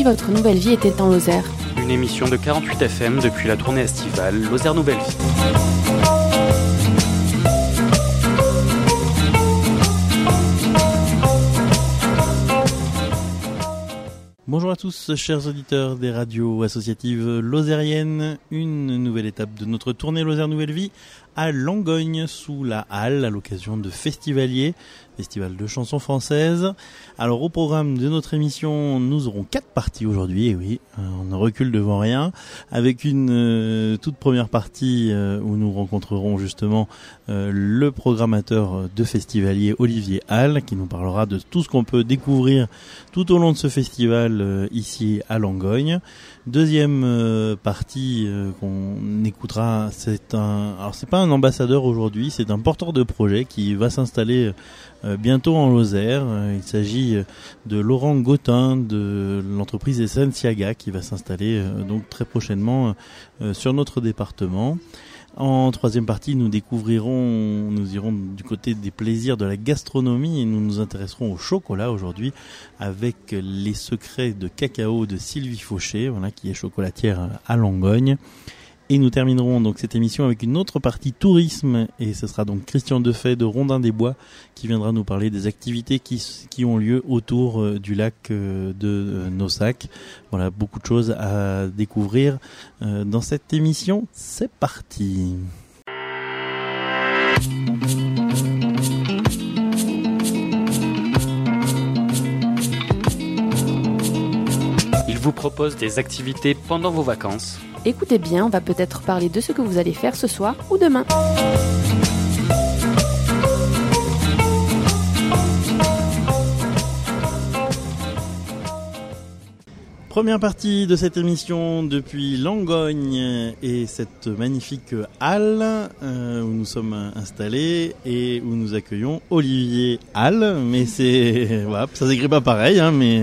votre nouvelle vie était en Lozère. Une émission de 48 FM depuis la tournée estivale Lozère Nouvelle Vie. Bonjour à tous, chers auditeurs des radios associatives lozériennes. Une nouvelle étape de notre tournée Lozère Nouvelle Vie à Langogne, sous la halle, à l'occasion de Festivalier, festival de chansons françaises. Alors au programme de notre émission, nous aurons 4 parties aujourd'hui, et oui, on ne recule devant rien, avec une toute première partie où nous rencontrerons justement le programmateur de Festivalier, Olivier Hall, qui nous parlera de tout ce qu'on peut découvrir tout au long de ce festival ici à Langogne. Deuxième partie qu'on écoutera, alors c'est pas un ambassadeur aujourd'hui, c'est un porteur de projet qui va s'installer bientôt en Lozère. Il s'agit de Laurent Gautin de l'entreprise Essensiaga qui va s'installer donc très prochainement sur notre département. En troisième partie, nous irons du côté des plaisirs de la gastronomie et nous nous intéresserons au chocolat aujourd'hui avec les secrets de cacao de Sylvie Fauché, qui est chocolatière à Langogne. Et nous terminerons donc cette émission avec une autre partie tourisme, et ce sera donc Christian Defay de Rondin des Bois qui viendra nous parler des activités qui ont lieu autour du lac de Nossac. Voilà, beaucoup de choses à découvrir dans cette émission. C'est parti. Il vous propose des activités pendant vos vacances. Écoutez bien, on va peut-être parler de ce que vous allez faire ce soir ou demain. Première partie de cette émission depuis Langogne et cette magnifique halle où nous sommes installés et où nous accueillons Olivier Hall, mais ça s'écrit pas pareil,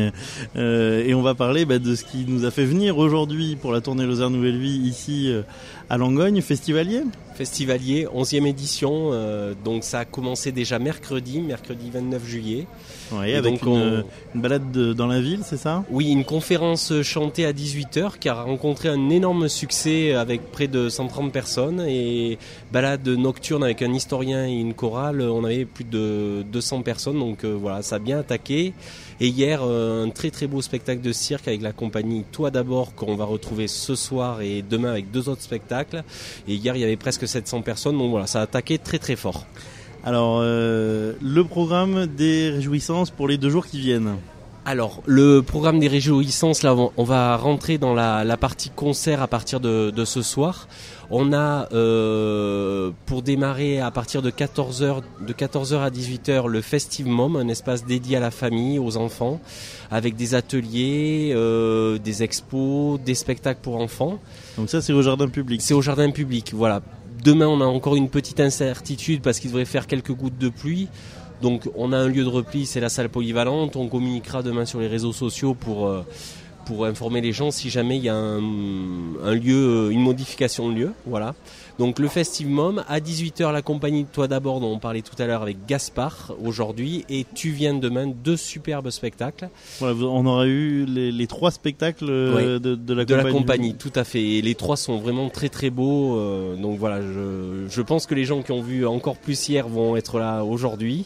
et on va parler de ce qui nous a fait venir aujourd'hui pour la tournée Lozère Nouvelle Vie ici à Langogne, Festivalier, 11e édition, donc ça a commencé déjà mercredi 29 juillet. Oui, avec une balade dans la ville, c'est ça ? Oui, une conférence chantée à 18h qui a rencontré un énorme succès avec près de 130 personnes, et balade nocturne avec un historien et une chorale, on avait plus de 200 personnes, donc voilà, ça a bien attaqué. Et hier, un très très beau spectacle de cirque avec la compagnie Toi d'abord, qu'on va retrouver ce soir et demain avec 2 autres spectacles. Et hier, il y avait presque 700 personnes, donc voilà, ça a attaqué très très fort. Alors, le programme des réjouissances pour les 2 jours qui viennent. Alors, le programme des réjouissances, là, on va rentrer dans la partie concert à partir de ce soir. On a, pour démarrer à partir de 14h à 18h, le Festivmom, un espace dédié à la famille, aux enfants, avec des ateliers, des expos, des spectacles pour enfants. Donc ça, c'est au jardin public. C'est au jardin public, voilà. Demain, on a encore une petite incertitude parce qu'il devrait faire quelques gouttes de pluie. Donc, on a un lieu de repli, c'est la salle polyvalente. On communiquera demain sur les réseaux sociaux pour informer les gens si jamais il y a un lieu, une modification de lieu. Voilà. Donc le Festivmom, à 18h, la compagnie de Toi d'abord, dont on parlait tout à l'heure avec Gaspard aujourd'hui, et Tu viens demain, 2 superbes spectacles. Voilà, on aura eu les 3 spectacles de la compagnie. Tout à fait, et les 3 sont vraiment très très beaux, donc voilà, je pense que les gens qui ont vu encore plus hier vont être là aujourd'hui,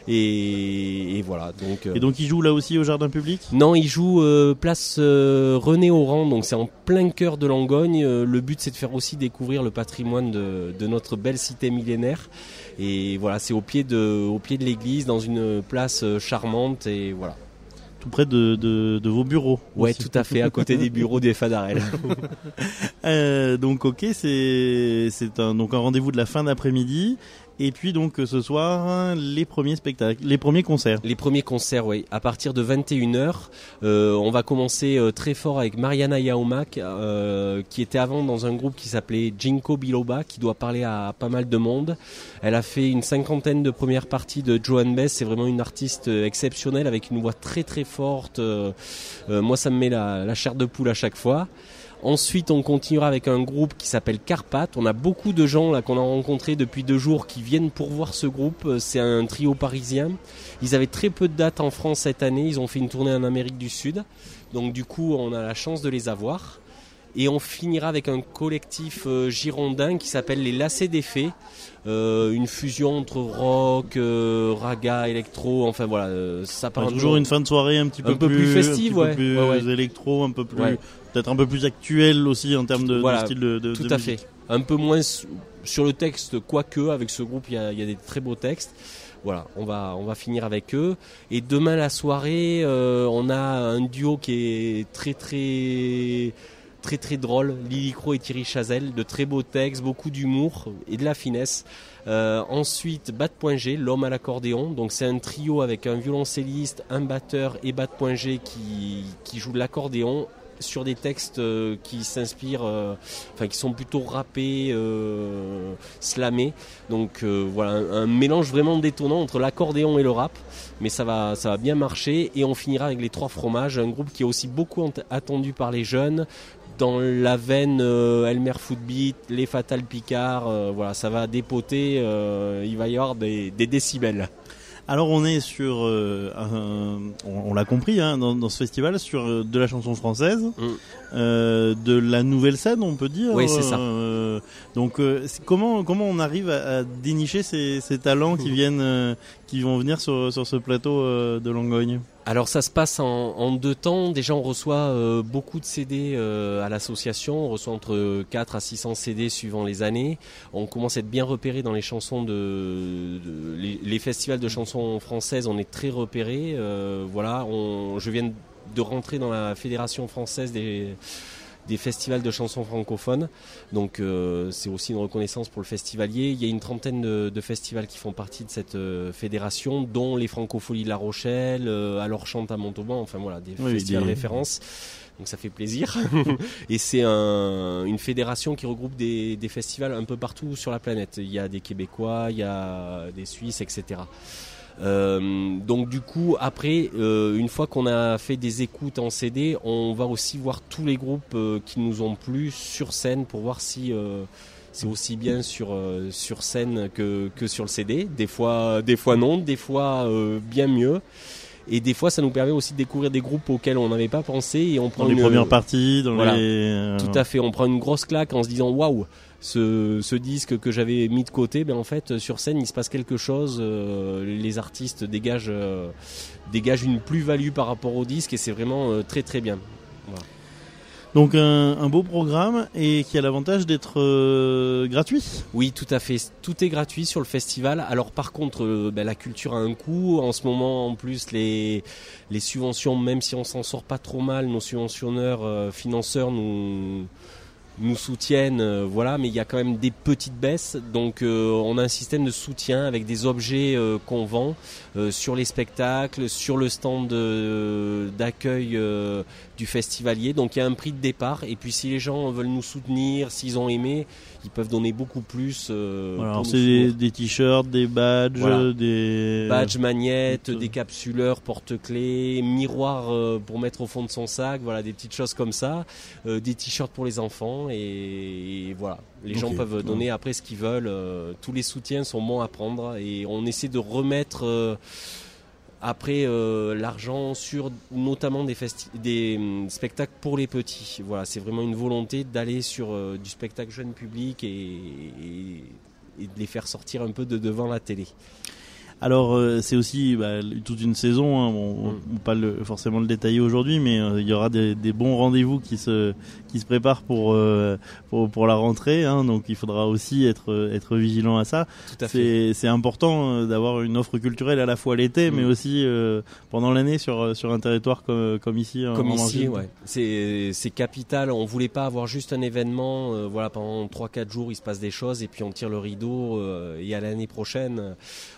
et voilà. Et donc ils jouent là aussi au jardin public ? Non, ils jouent place René Auran, donc c'est en plein cœur de Langogne. Le but, c'est de faire aussi découvrir le patrimoine de notre belle cité millénaire, et voilà, c'est au pied de l'église, dans une place charmante, et voilà. Tout près de vos bureaux. Ouais, aussi. Tout à fait, à côté des bureaux des Fadarel. Donc ok, c'est un rendez-vous de la fin d'après-midi. Et puis donc ce soir, les premiers spectacles, les premiers concerts. Les premiers concerts, oui. À partir de 21h, on va commencer très fort avec Mariana Yaomak, qui était avant dans un groupe qui s'appelait Jinko Biloba, qui doit parler à pas mal de monde. Elle a fait une 50aine de premières parties de Joan Bess. C'est vraiment une artiste exceptionnelle avec une voix très très forte. Moi, ça me met la chair de poule à chaque fois. Ensuite, on continuera avec un groupe qui s'appelle Carpath. On a beaucoup de gens là qu'on a rencontrés depuis 2 jours qui viennent pour voir ce groupe. C'est un trio parisien. Ils avaient très peu de dates en France cette année. Ils ont fait une tournée en Amérique du Sud. Donc du coup, on a la chance de les avoir. Et on finira avec un collectif girondin qui s'appelle les Lacets des Fées. Une fusion entre rock, raga, électro. Enfin voilà, ça part toujours une fin de soirée un petit peu plus festive, un petit peu plus électro, un peu plus peut-être un peu plus actuel aussi en termes de style de tout à musique. fait. Un peu moins sur le texte, quoique avec ce groupe il y a des très beaux textes. Voilà, on va finir avec eux. Et demain la soirée, on a un duo qui est très drôle, Lily Crow et Thierry Chazelle, de très beaux textes, beaucoup d'humour et de la finesse. Ensuite, Bat.G, l'homme à l'accordéon. Donc c'est un trio avec un violoncelliste, un batteur et Bat.G qui joue de l'accordéon sur des textes qui s'inspirent, qui sont plutôt rappés, slamés. Donc voilà, un mélange vraiment détonnant entre l'accordéon et le rap. Mais ça va bien marcher. Et on finira avec les 3 fromages, un groupe qui est aussi beaucoup attendu par les jeunes. Dans la veine Elmer Footbeat, les Fatal Picard, voilà, ça va dépoter, il va y avoir des décibels. Alors on est sur, on l'a compris dans ce festival, sur de la chanson française, de la nouvelle scène on peut dire. Oui, c'est ça. Donc comment on arrive à dénicher ces talents qui vont venir sur ce plateau de Langogne? Alors ça se passe en 2 temps. Déjà on reçoit beaucoup de CD à l'association. On reçoit entre 4 à 600 CD suivant les années. On commence à être bien repéré dans les chansons les festivals de chansons françaises. On est très repéré. Je viens de rentrer dans la fédération française des festivals de chansons francophones. Donc c'est aussi une reconnaissance pour le festivalier. Il y a une trentaine de festivals qui font partie de cette fédération, dont les Francopholies de La Rochelle, Alors Chante à Montauban, enfin voilà, des festivals références. Donc ça fait plaisir. Et c'est une fédération qui regroupe des festivals un peu partout sur la planète. Il y a des Québécois, il y a des Suisses, etc. Donc du coup après une fois qu'on a fait des écoutes en CD, on va aussi voir tous les groupes qui nous ont plu sur scène pour voir si c'est aussi bien sur scène que sur le CD. Des fois non, des fois bien mieux. Et des fois, ça nous permet aussi de découvrir des groupes auxquels on n'avait pas pensé. Et on prend les premières parties, tout à fait. On prend une grosse claque en se disant waouh, ce disque que j'avais mis de côté, en fait, sur scène, il se passe quelque chose. Les artistes dégagent une plus-value par rapport au disque et c'est vraiment très très bien. Voilà. Donc un beau programme et qui a l'avantage d'être gratuit. Oui, tout à fait. Tout est gratuit sur le festival. Alors par contre, la culture a un coût. En ce moment, en plus, les subventions, même si on s'en sort pas trop mal, nos subventionneurs, financeurs nous soutiennent, mais il y a quand même des petites baisses. Donc on a un système de soutien avec des objets qu'on vend sur les spectacles, sur le stand d'accueil du festivalier. Donc il y a un prix de départ et puis si les gens veulent nous soutenir, s'ils ont aimé, ils peuvent donner beaucoup plus. Alors c'est des t-shirts, des badges, des badges, magnettes, des capsuleurs, porte-clés, miroirs pour mettre au fond de son sac, voilà, des petites choses comme ça, des t-shirts pour les enfants et voilà. Les gens peuvent donner après ce qu'ils veulent. Tous les soutiens sont bons à prendre et on essaie de remettre après l'argent sur notamment des spectacles pour les petits. Voilà, c'est vraiment une volonté d'aller sur du spectacle jeune public et de les faire sortir un peu de devant la télé. Alors c'est aussi toute une saison, on va pas forcément le détailler aujourd'hui, mais il y aura des bons rendez-vous qui se préparent pour la rentrée, donc il faudra aussi être vigilant à ça. Tout à fait. C'est important d'avoir une offre culturelle à la fois l'été, mais aussi pendant l'année sur un territoire comme ici. Comme ici, ouais. C'est capital. On voulait pas avoir juste un événement, pendant 3-4 jours il se passe des choses et puis on tire le rideau et à l'année prochaine, on voulait vraiment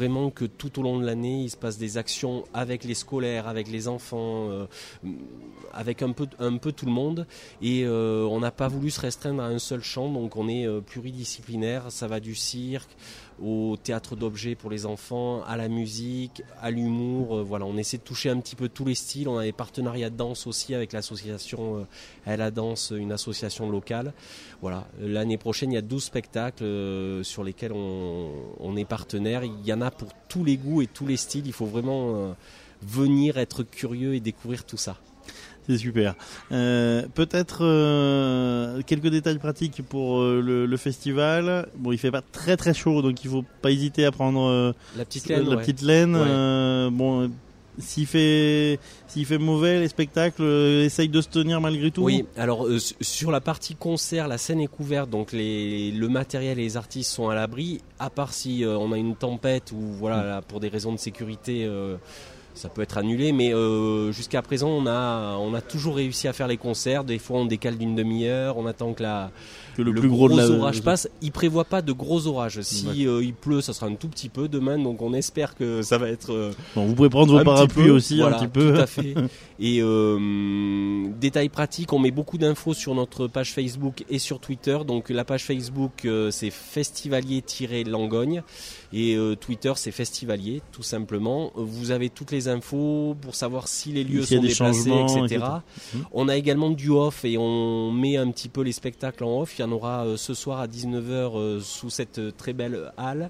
vraiment que tout au long de l'année, il se passe des actions avec les scolaires, avec les enfants, avec un peu tout le monde. Et on n'a pas voulu se restreindre à un seul champ, donc on est pluridisciplinaire. Ça va du cirque au théâtre d'objets pour les enfants, à la musique, à l'humour. Voilà, on essaie de toucher un petit peu tous les styles. On a des partenariats de danse aussi avec l'association Elle la Danse, une association locale. Voilà, l'année prochaine, il y a 12 spectacles sur lesquels on est partenaire. Il y en a pour tous les goûts et tous les styles. Il faut vraiment venir être curieux et découvrir tout ça. C'est super. Peut-être quelques détails pratiques pour le festival. Bon, il fait pas très très chaud, donc il faut pas hésiter à prendre la petite laine. Petite laine. Ouais. Bon, s'il fait mauvais, les spectacles essayent de se tenir malgré tout. Oui. Alors sur la partie concert, la scène est couverte, donc le matériel et les artistes sont à l'abri. À part si on a une tempête ou voilà, là, pour des raisons de sécurité. Ça peut être annulé, mais jusqu'à présent, on a toujours réussi à faire les concerts. Des fois, on décale d'une demi-heure, on attend que le plus gros orage passe. Il prévoit pas de gros orages. Si il pleut, ça sera un tout petit peu demain, donc on espère que ça va être. Bon, vous pouvez prendre vos parapluies aussi, voilà, un petit peu. Tout à fait. Et détail pratique, on met beaucoup d'infos sur notre page Facebook et sur Twitter. Donc la page Facebook, c'est Festivalier-Langogne. Et Twitter, c'est Festivalier, tout simplement. Vous avez toutes les infos pour savoir si les lieux sont déplacés, etc. On a également du off et on met un petit peu les spectacles en off. Il y en aura ce soir à 19h sous cette très belle halle.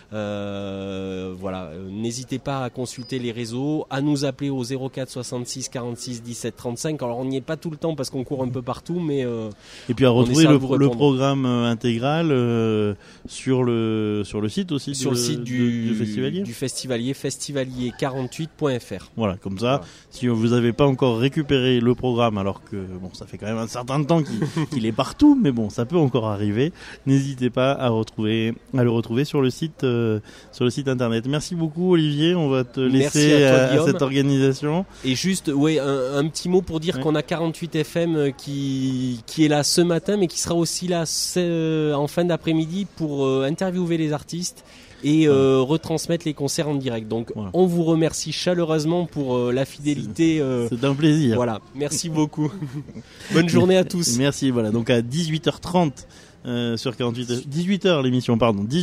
Voilà, n'hésitez pas à consulter les réseaux, à nous appeler au 04 66 46 17 35. Alors on n'y est pas tout le temps parce qu'on court un peu partout, mais et puis à retrouver le programme intégral sur le site aussi, sur le site du Festivalier, festivalier48.fr. Voilà, comme ça, si vous n'avez pas encore récupéré le programme, alors que bon, ça fait quand même un certain temps qu'il est partout, mais bon, ça peut encore arriver. N'hésitez pas à le retrouver sur le site internet. Merci beaucoup Olivier, on va te laisser à cette organisation. Et juste un petit mot pour dire qu'on a 48 FM qui est là ce matin, mais qui sera aussi là en fin d'après-midi pour interviewer les artistes et retransmettre les concerts en direct. Donc on vous remercie chaleureusement pour la fidélité. C'est un plaisir. Voilà, merci beaucoup. Bonne journée à tous. Merci. Voilà, donc à 18h30 sur 48 18h l'émission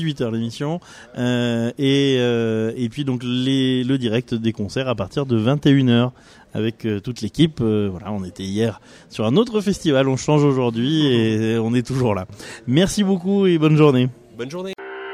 et puis donc le direct des concerts à partir de 21h avec toute l'équipe. Voilà, on était hier sur un autre festival, on change aujourd'hui et on est toujours là. Merci beaucoup et bonne journée. Bonne journée.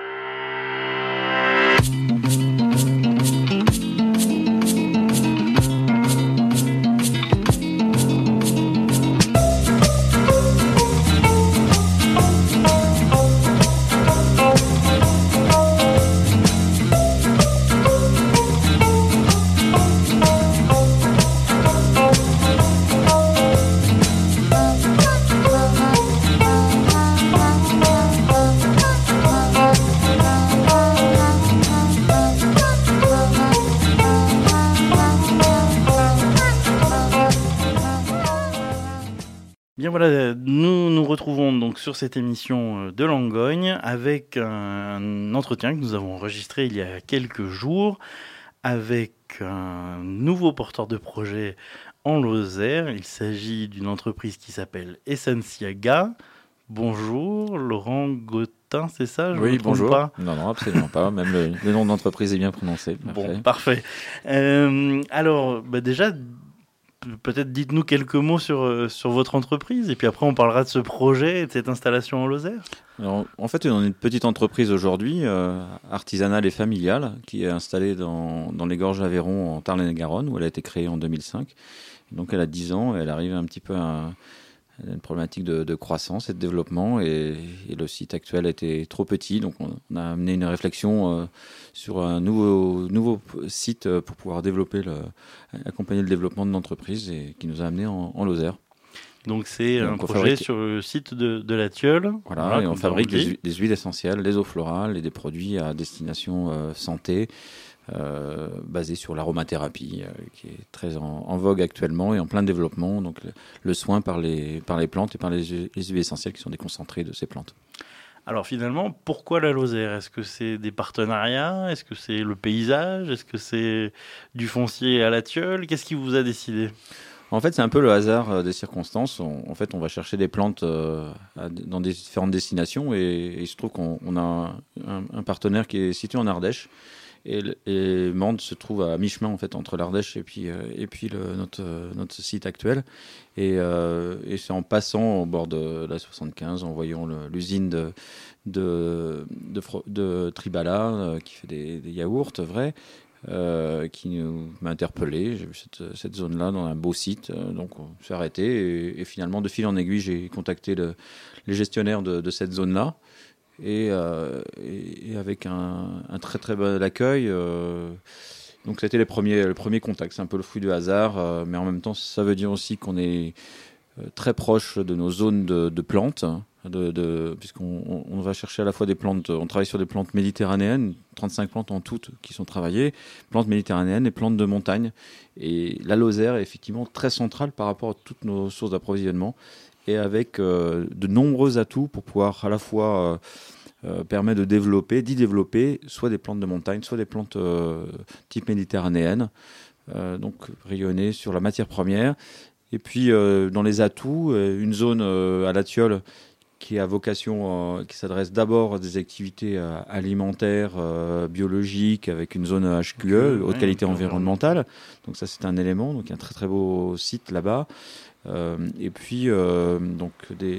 Bien voilà, nous retrouvons donc sur cette émission de Langogne avec un entretien que nous avons enregistré il y a quelques jours avec un nouveau porteur de projet en Lozère. Il s'agit d'une entreprise qui s'appelle Essensiaga. Bonjour, Laurent Gautin, c'est ça? Oui, bonjour. Pas. Non, absolument pas. Même le nom de l'entreprise est bien prononcé. Parfait. Bon, parfait. Alors, déjà, peut-être dites-nous quelques mots sur votre entreprise et puis après on parlera de ce projet et de cette installation en Lozère. Alors, en fait, on est une petite entreprise aujourd'hui, artisanale et familiale, qui est installée dans les Gorges d'Aveyron en Tarn-et-Garonne, où elle a été créée en 2005. Donc elle a 10 ans et elle arrive un petit peu à une problématique de croissance et de développement et le site actuel était trop petit, donc on a amené une réflexion sur un nouveau site pour pouvoir accompagner le développement de l'entreprise et qui nous a amené en Lozère. Donc c'est un projet sur le site de la Tilleul. Voilà, et on fabrique des huiles essentielles, des eaux florales et des produits à destination santé, basé sur l'aromathérapie qui est très en vogue actuellement et en plein développement, donc le soin par les plantes et par les huiles essentielles qui sont des concentrés de ces plantes. Alors finalement, pourquoi la Lozère? Est-ce que c'est des partenariats? Est-ce que c'est le paysage? Est-ce que c'est du foncier à la Tilleul? Qu'est-ce qui vous a décidé? En fait, c'est un peu le hasard des circonstances. En fait, on va chercher des plantes dans des différentes destinations et il se trouve qu'on a un partenaire qui est situé en Ardèche. Et Mende se trouve à mi-chemin en fait entre l'Ardèche et puis notre site actuel. Et c'est en passant au bord de la 75, en voyant l'usine de Tribala qui fait des yaourts vrais, qui m'a interpellé. J'ai vu cette zone-là dans un beau site, donc on s'est arrêté et finalement de fil en aiguille j'ai contacté les gestionnaires de cette zone-là. Et avec un très très bon accueil. Donc c'était le premier contact. C'est un peu le fruit du hasard, mais en même temps ça veut dire aussi qu'on est très proche de nos zones de plantes, puisqu'on va chercher à la fois des plantes, on travaille sur des plantes méditerranéennes, 35 plantes en toutes qui sont travaillées, plantes méditerranéennes et plantes de montagne. Et la Lozère est effectivement très centrale par rapport à toutes nos sources d'approvisionnement, et avec de nombreux atouts pour pouvoir à la fois permettre d'y développer soit des plantes de montagne, soit des plantes type méditerranéenne, donc rayonner sur la matière première. Et puis dans les atouts, une zone à la Tilleul qui a vocation, qui s'adresse d'abord à des activités alimentaires, biologiques, avec une zone HQE, haute qualité environnementale. Donc ça c'est un élément, donc il y a un très très beau site là-bas. Et puis donc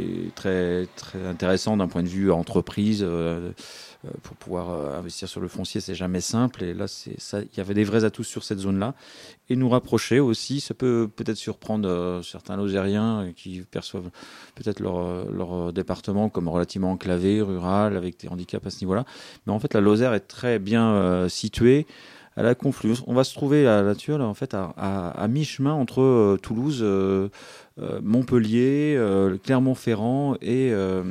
très très intéressant d'un point de vue entreprise, pour pouvoir investir sur le foncier, c'est jamais simple, et là il y avait des vrais atouts sur cette zone-là, et nous rapprocher aussi. Ça peut peut-être surprendre certains Lozériens qui perçoivent peut-être leur département comme relativement enclavé, rural, avec des handicaps à ce niveau-là, mais en fait la Lozère est très bien située à la confluence. On va se trouver à la Tilleul en fait à mi-chemin entre Toulouse, Montpellier, Clermont-Ferrand et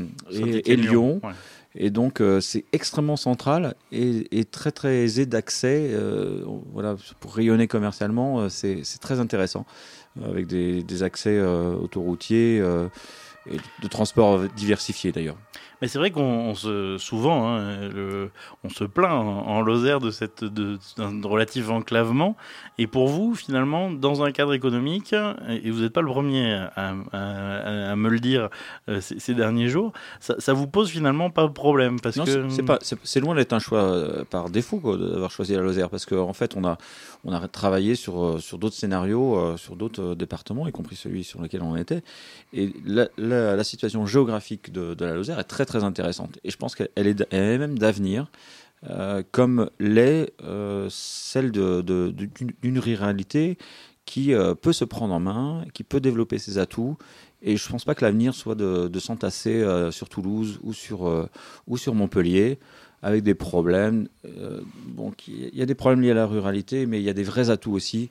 Lyon. Ouais. Et donc c'est extrêmement central et très très aisé d'accès. Voilà, pour rayonner commercialement, c'est très intéressant, avec des accès autoroutiers et de transports diversifiés d'ailleurs. Mais c'est vrai qu'on souvent, on se plaint en Lozère d'un relatif enclavement. Et pour vous, finalement, dans un cadre économique, et vous n'êtes pas le premier à me le dire ces derniers jours, ça vous pose finalement pas de problème, parce que c'est loin d'être un choix par défaut d'avoir choisi la Lozère, parce qu'en fait, on a travaillé sur d'autres scénarios, sur d'autres départements, y compris celui sur lequel on était. Et la situation géographique de la Lozère est très très intéressante, et je pense qu'elle est même d'avenir, comme l'est celle d'une ruralité qui peut se prendre en main, qui peut développer ses atouts. Et je ne pense pas que l'avenir soit de s'entasser sur Toulouse ou sur Montpellier, avec des problèmes. Il y a des problèmes liés à la ruralité, mais il y a des vrais atouts aussi.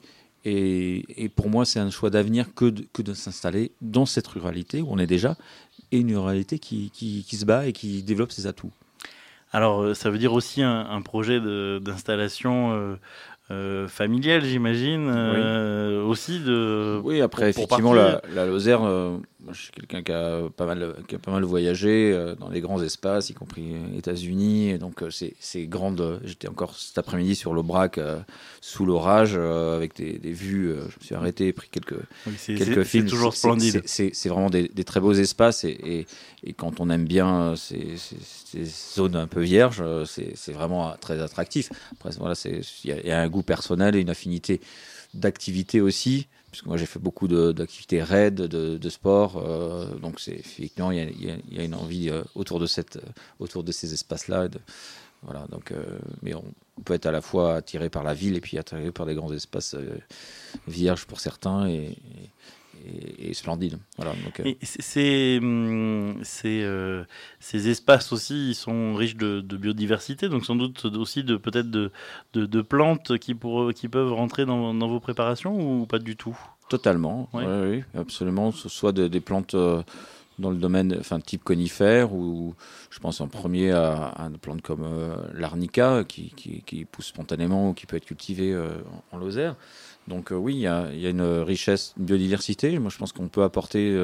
Et pour moi, c'est un choix d'avenir que de s'installer dans cette ruralité où on est déjà, et une ruralité qui se bat et qui développe ses atouts. Alors, ça veut dire aussi un projet d'installation familiale, j'imagine, oui. Aussi Oui, après, effectivement, la Lozère, moi, je suis quelqu'un qui a pas mal voyagé dans les grands espaces, y compris États-Unis. Et donc, c'est grande. J'étais encore cet après-midi sur l'Aubrac, sous l'orage, avec des vues. Je me suis arrêté, pris quelques films. C'est toujours splendide. C'est vraiment des très beaux espaces. Et quand on aime bien ces zones un peu vierges, c'est vraiment très attractif. Après, voilà, il y a un goût personnel et une affinité d'activité aussi, puisque moi j'ai fait beaucoup d'activités raids, de sport, donc effectivement il y a une envie autour de ces espaces-là. Voilà, donc, mais on peut être à la fois attiré par la ville et puis attiré par des grands espaces vierges pour certains et splendide. Voilà, donc, et ces espaces aussi, ils sont riches de biodiversité, donc sans doute aussi peut-être de plantes qui peuvent rentrer dans vos préparations, ou pas du tout? Totalement, ouais. Oui, absolument. Soit des plantes dans le domaine, type conifère, ou je pense en premier à une plante comme l'arnica qui pousse spontanément ou qui peut être cultivée en Lozère. Donc oui, il y a une richesse, une biodiversité. Moi, je pense qu'on peut apporter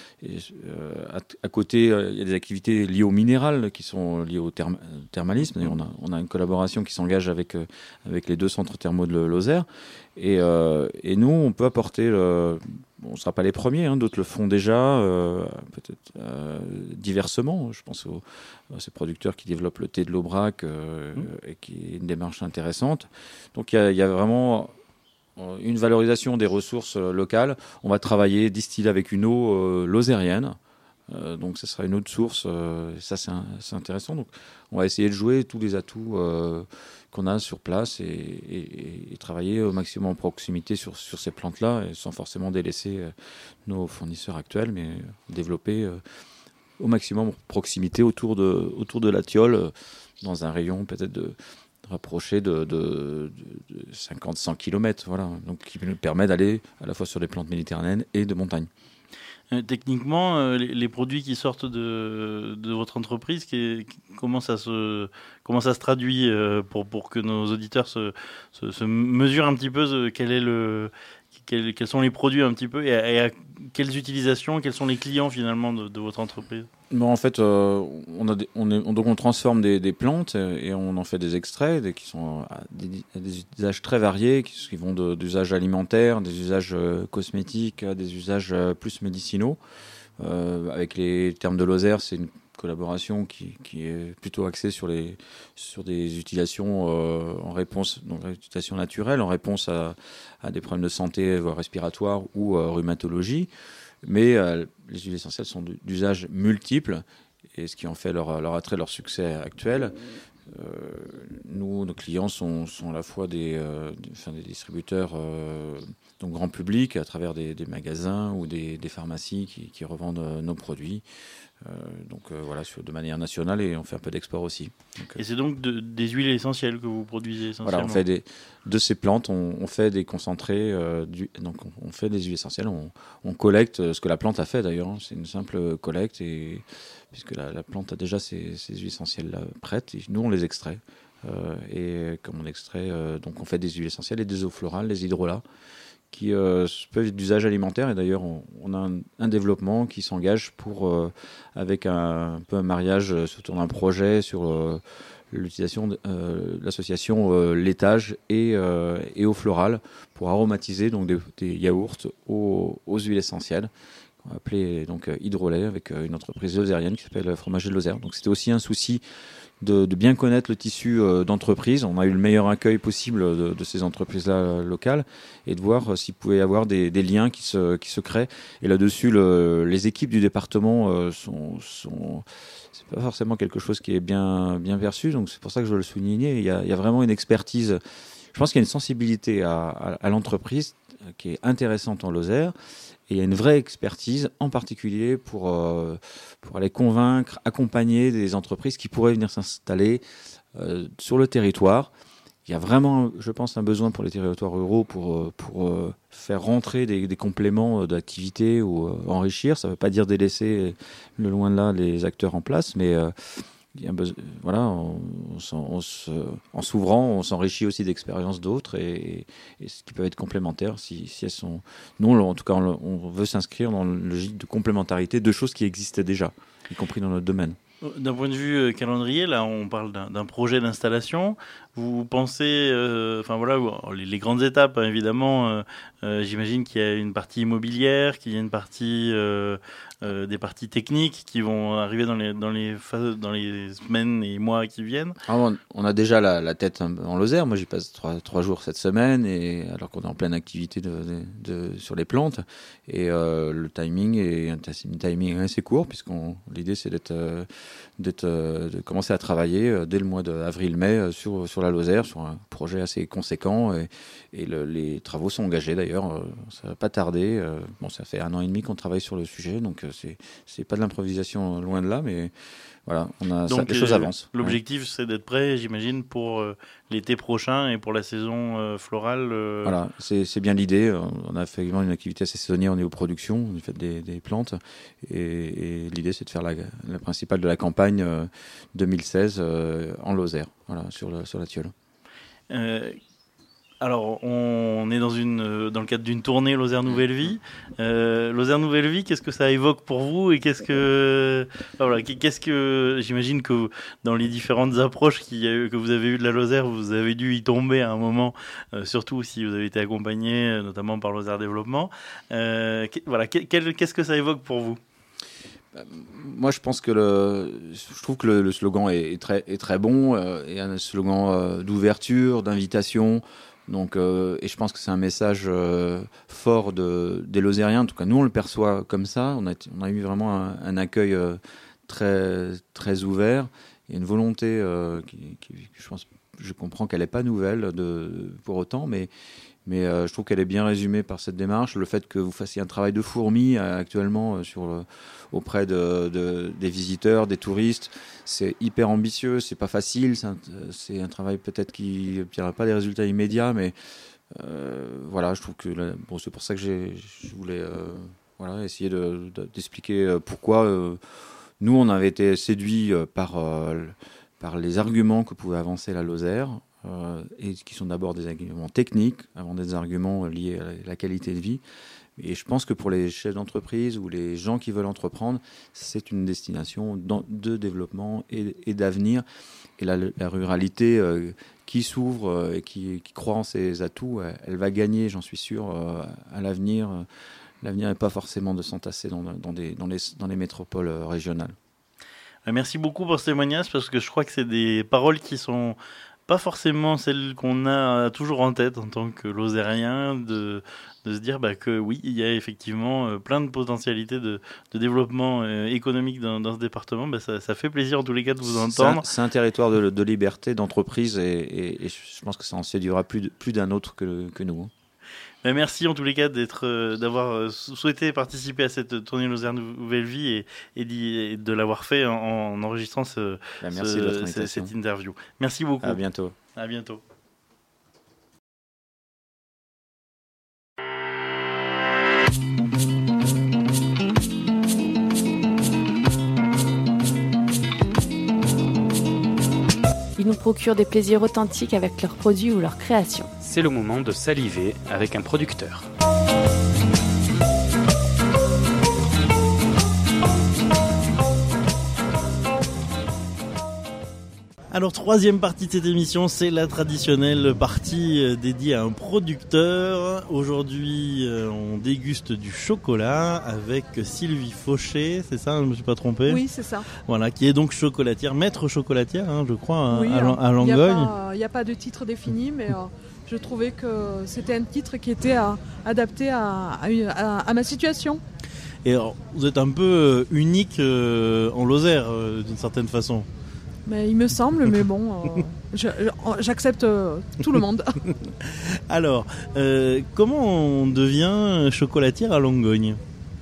à côté, il y a des activités liées au minéral qui sont liées au thermalisme. D'ailleurs, on a une collaboration qui s'engage avec les 2 centres thermaux de Lozère. Et nous, on peut apporter. On ne sera pas les premiers, d'autres le font déjà, peut-être diversement. Je pense à ces producteurs qui développent le thé de l'Aubrac et qui est une démarche intéressante. Donc il y a vraiment une valorisation des ressources locales. On va travailler, distiller avec une eau lozérienne. Donc ce sera une autre source. Ça, c'est intéressant. Donc on va essayer de jouer tous les atouts qu'on a sur place et travailler au maximum en proximité sur ces plantes-là, et sans forcément délaisser nos fournisseurs actuels, mais développer au maximum en proximité autour de la Tilleul, dans un rayon peut-être rapproché de 50-100 km, voilà. Donc qui nous permet d'aller à la fois sur les plantes méditerranéennes et de montagne. Techniquement, les produits qui sortent de votre entreprise, comment ça se traduit pour que nos auditeurs se mesurent un petit peu quels sont les produits un petit peu et à quelles utilisations, quels sont les clients finalement de votre entreprise? Bon, en fait, on transforme des plantes et on en fait des extraits qui sont à des usages très variés, qui vont d'usages alimentaires, des usages cosmétiques, à des usages plus médicinaux. Avec les termes de Lozère, c'est une collaboration qui est plutôt axée sur des utilisations en réponse, donc utilisation naturelle, en réponse à des problèmes de santé respiratoire ou rhumatologie. Mais les huiles essentielles sont d'usages multiples, et ce qui en fait leur attrait, leur succès actuel. Nos clients sont à la fois des distributeurs donc grand public, à travers des magasins ou des pharmacies qui revendent nos produits. Voilà, de manière nationale, et on fait un peu d'export aussi. Et c'est donc des huiles essentielles que vous produisez essentiellement? Voilà, on fait de ces plantes, on fait des concentrés, donc on fait des huiles essentielles, on collecte ce que la plante a fait d'ailleurs, c'est une simple collecte, et puisque la plante a déjà ces huiles essentielles-là prêtes, et nous on les extrait. Et comme on extrait, donc on fait des huiles essentielles et des eaux florales, des hydrolats, qui peuvent être d'usage alimentaire, et d'ailleurs on a un développement qui s'engage avec un peu un mariage autour d'un projet sur l'utilisation de l'association laitage et eau florale pour aromatiser donc des yaourts aux huiles essentielles, qu'on va appeler donc hydrolait, avec une entreprise lozérienne qui s'appelle Fromager de Lozère. Donc c'était aussi un souci de bien connaître le tissu d'entreprise. On a eu le meilleur accueil possible de ces entreprises-là locales, et de voir s'il pouvait y avoir des liens qui se créent. Et là-dessus, les équipes du département c'est pas forcément quelque chose qui est bien perçu. Donc c'est pour ça que je veux le souligner. Il y a vraiment une expertise. Je pense qu'il y a une sensibilité à l'entreprise qui est intéressante en Lozère. Et il y a une vraie expertise, en particulier pour aller convaincre, accompagner des entreprises qui pourraient venir s'installer sur le territoire. Il y a vraiment, je pense, un besoin pour les territoires ruraux pour faire rentrer des compléments d'activité ou enrichir. Ça ne veut pas dire délaisser le loin de là les acteurs en place, mais il y a voilà, en s'ouvrant, on s'enrichit aussi d'expériences d'autres, et ce qui peut être complémentaire si elles sont. Nous, en tout cas, on veut s'inscrire dans une logique de complémentarité de choses qui existaient déjà, y compris dans notre domaine. D'un point de vue calendrier, là, on parle d'un projet d'installation. Vous pensez, voilà, les grandes étapes, hein, évidemment. J'imagine qu'il y a une partie immobilière, qu'il y a une partie, des parties techniques qui vont arriver dans les semaines et mois qui viennent. On a déjà la tête en Lozère. Moi, j'y passe 3 jours cette semaine, et alors qu'on est en pleine activité sur les plantes, et le timing est un timing assez court, l'idée c'est de commencer à travailler dès le mois d'avril-mai sur la Lozère, sur un projet assez conséquent, et les travaux sont engagés d'ailleurs, ça va pas tarder. Ça fait 1 an et demi qu'on travaille sur le sujet, donc c'est pas de l'improvisation, loin de là, mais voilà, les choses avancent. L'objectif, c'est d'être prêt, j'imagine, pour l'été prochain et pour la saison florale. Voilà, c'est bien l'idée. On a fait également une activité assez saisonnière au niveau production, on a fait des plantes, et l'idée, c'est de faire la principale de la campagne 2016 en Lozère, voilà, sur la Tilleul. Alors, on est dans le cadre d'une tournée Lozère Nouvelle Vie. Lozère Nouvelle Vie, qu'est-ce que ça évoque pour vous et qu'est-ce que j'imagine que dans les différentes approches que vous avez eues de la Lozère, vous avez dû y tomber à un moment, surtout si vous avez été accompagné notamment par Lozère Développement. Qu'est-ce que ça évoque pour vous ? Moi, je pense que je trouve que le slogan est très bon, et un slogan d'ouverture, d'invitation. Donc, et je pense que c'est un message fort des Lozériens. En tout cas, nous, on le perçoit comme ça. On a eu vraiment un accueil très, très ouvert. Il y a une volonté je comprends qu'elle n'est pas nouvelle pour autant, mais je trouve qu'elle est bien résumée par cette démarche. Le fait que vous fassiez un travail de fourmi actuellement auprès des visiteurs, des touristes, c'est hyper ambitieux, c'est pas facile, c'est un travail peut-être qui n'obtiendra pas des résultats immédiats, mais je trouve que c'est pour ça que je voulais essayer d'expliquer pourquoi nous on avait été séduits par les arguments que pouvait avancer la Lozère, et qui sont d'abord des arguments techniques avant des arguments liés à la qualité de vie. Et je pense que pour les chefs d'entreprise ou les gens qui veulent entreprendre, c'est une destination de développement et d'avenir. Et la ruralité qui s'ouvre et qui croit en ses atouts, elle va gagner, j'en suis sûr, à l'avenir. L'avenir n'est pas forcément de s'entasser dans les métropoles régionales. Merci beaucoup pour ce témoignage, parce que je crois que c'est des paroles qui sont pas forcément celles qu'on a toujours en tête en tant que Lozérien, de se dire que oui, il y a effectivement plein de potentialités de développement économique dans ce département. Ça fait plaisir en tous les cas de vous entendre. C'est un territoire de liberté, d'entreprise, et je pense que ça en séduira plus d'un autre que nous. Merci en tous les cas d'avoir souhaité participer à cette tournée Lozère Nouvelle Vie et de l'avoir fait en enregistrant cette interview. Merci beaucoup. À bientôt. À bientôt. Ils nous procurent des plaisirs authentiques avec leurs produits ou leurs créations. C'est le moment de saliver avec un producteur. Alors, troisième partie de cette émission, c'est la traditionnelle partie dédiée à un producteur. Aujourd'hui, on déguste du chocolat avec Sylvie Fauché, c'est ça, je ne me suis pas trompé ? Oui, c'est ça. Voilà, qui est donc chocolatière, maître chocolatière, je crois, oui, à Langogne. Il n'y a pas de titre défini, mais je trouvais que c'était un titre qui était adapté à ma situation. Et alors, vous êtes un peu unique en Lozère, d'une certaine façon. Mais il me semble, mais bon, j'accepte tout le monde. Alors, comment on devient chocolatière à Langogne ?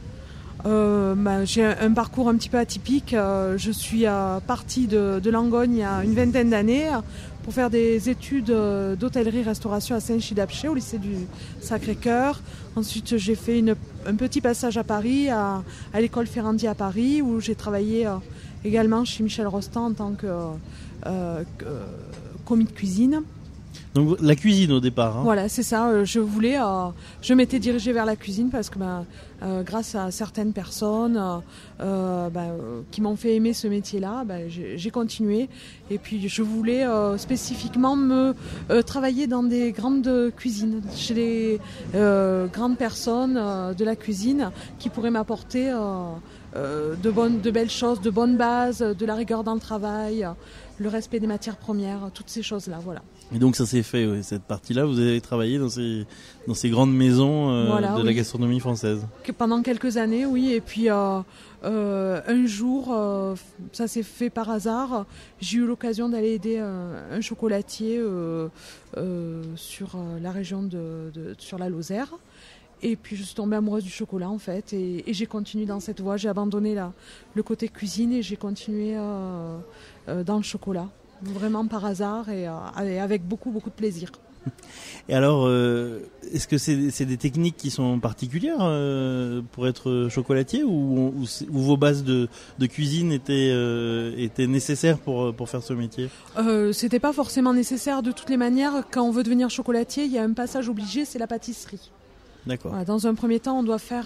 J'ai un parcours un petit peu atypique. Je suis partie de Langogne il y a une vingtaine d'années pour faire des études d'hôtellerie-restauration à Saint-Chid-d'Apcher, au lycée du Sacré-Cœur. Ensuite, j'ai fait un petit passage à Paris, à l'école Ferrandi à Paris, où j'ai travaillé également chez Michel Rostand en tant que commis de cuisine. Donc la cuisine au départ. Voilà, c'est ça. Je m'étais dirigée vers la cuisine parce que grâce à certaines personnes qui m'ont fait aimer ce métier-là, j'ai continué. Et puis je voulais spécifiquement travailler dans des grandes cuisines, chez les grandes personnes de la cuisine qui pourraient m'apporter de belles choses, de bonnes bases, de la rigueur dans le travail, le respect des matières premières, toutes ces choses-là, voilà. Et donc ça s'est fait, cette partie-là, vous avez travaillé dans ces grandes maisons de la gastronomie française. Pendant quelques années, oui, et puis un jour, ça s'est fait par hasard, j'ai eu l'occasion d'aller aider un chocolatier sur la région sur la Lozère. Et puis je suis tombée amoureuse du chocolat en fait, et j'ai continué dans cette voie. J'ai abandonné le côté cuisine et j'ai continué dans le chocolat, vraiment par hasard et avec beaucoup de plaisir. Et alors, est-ce que c'est des techniques qui sont particulières pour être chocolatier ou vos bases de cuisine étaient nécessaires pour faire ce métier? C'était pas forcément nécessaire de toutes les manières. Quand on veut devenir chocolatier, il y a un passage obligé, c'est la pâtisserie. D'accord. Voilà, dans un premier temps, on doit faire